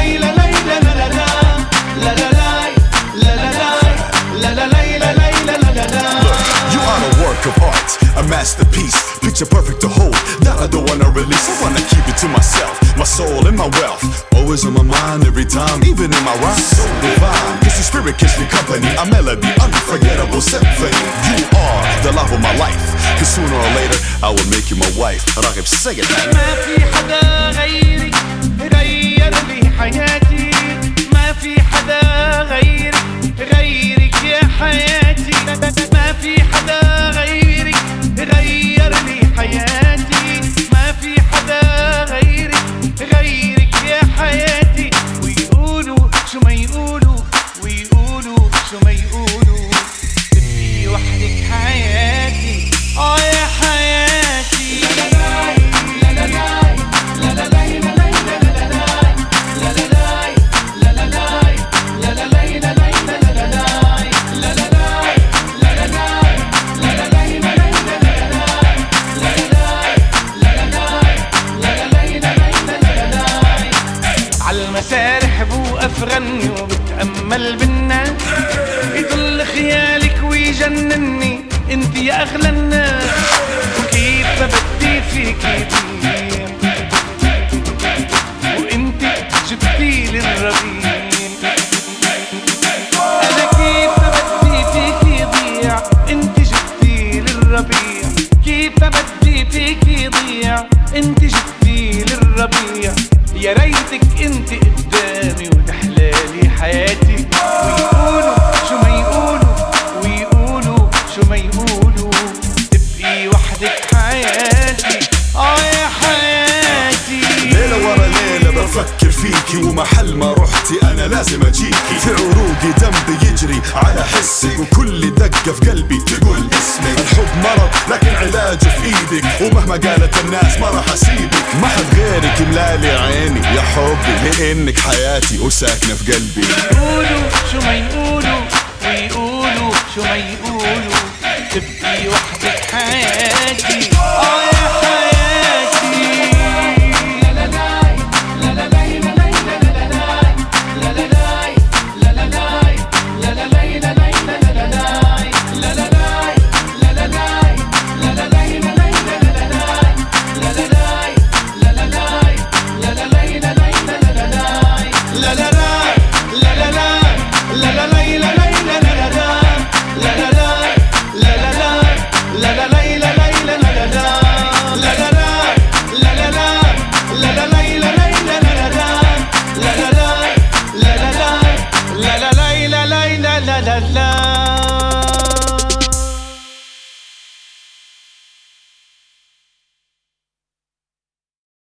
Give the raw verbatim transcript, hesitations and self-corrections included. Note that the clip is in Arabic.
Of art, a masterpiece, picture perfect to hold, that I don't wanna release. I wanna keep it to myself, my soul and my wealth, always on my mind every time, even in my rhymes. So divine, cause the spirit keeps me company, a melody, unforgettable symphony. You are the love of my life, cause sooner or later I will make you my wife. راغب say it. ما في حدا غيرك غير لي حياتي، ما في حدا غيرك غيرك يا حياتي، ما في حدا غيرك غير لي حياتي، ما في حدا غيرك غيرك يا حياتي. ويقولوا شو ما يقولوا، ويقولوا شو ما يقولوا، تبقي وحدك حياتي، اه يا حياتي. لا لا لا لا لا لا لا عالمسارح بوقف غني وبتأمل بالناس، يضل خيالك ويجنني انت يا اغلى الناس. وكيف ما بدي فيكي ضيع وانت جبتيلي الربيع، انا كيف ما بدي فيكي ضيع انت جبتيلي الربيع، كيف ما بدي فيكي ضيع انت جبتيلي الربيع. يا ريتك انت قدامي وتحلالي حياتي، ويقولوا شو ما يقولوا، ويقولوا شو ما يقولوا، تبقي وحدك حياتي، اه يا حياتي. ليلة ورا ليلة بفكر فيكي، ومحل ما رحتي انا لازم اجيكي. في عروقي دم بيجري على حسك، وكل دقة في قلبي تقول اسمك. الحب مرض لكن علاجه في ايدك، ومهما قالت الناس ما راح اسيبك. ما حد غيرك ملالي عيني يا حبي، لانك حياتي وساكنة في قلبي. يقولوا شو ما يقولوا، ويقولوا شو ما يقولوا، تبقي وحدك حياتي.